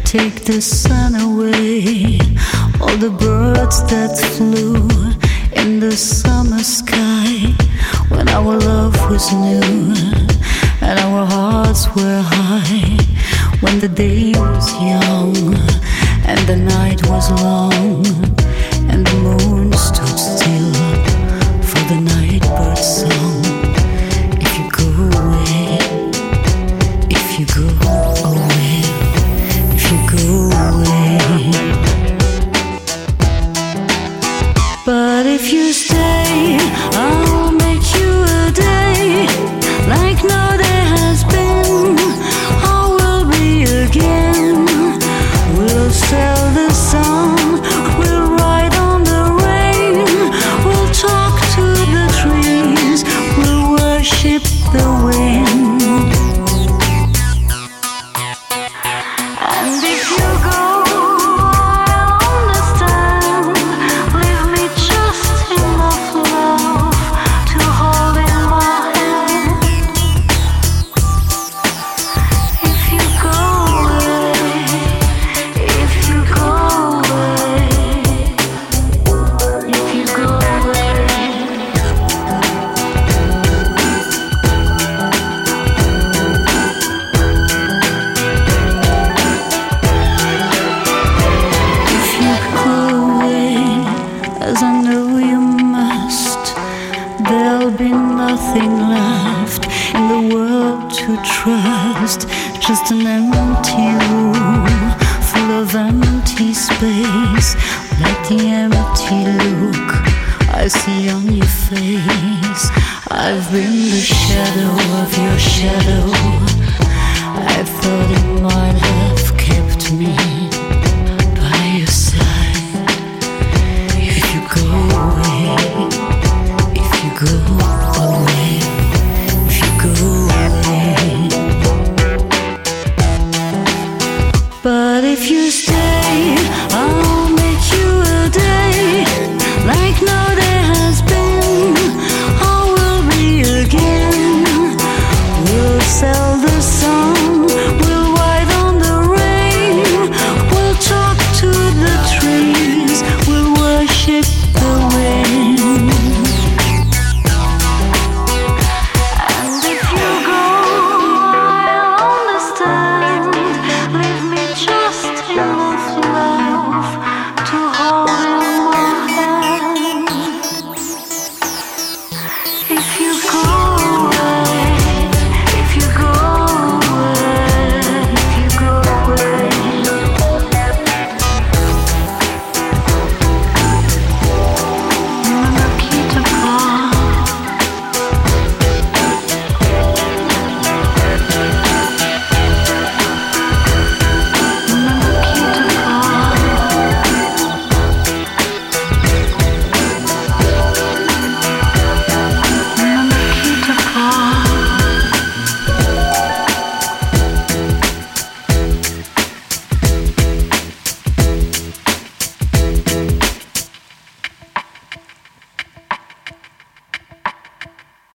Take the sun away, all the birds that flew in the summer sky when our love was new and our hearts were high, when the day was young and the night was long and the moon stood still for the night bird's song. If you go away, if you go away, if you go away, but if you stay, I'll make you a day like no day has been. I will be again. We'll sail the sun, we'll ride on the rain, we'll talk to the trees, we'll worship the wind. And if you go, I understand. Leave me just enough love to hold in my hand. If you go away, if you go away, if you go away. If you go away, as I know you must, there'll be nothing left in the world to trust. Just an empty room full of empty space, like the empty look I see on your face. I've been the shadow of your shadow. I thought it might have kept me by your side. If you go away, if you go away, if you go away, but if you stay,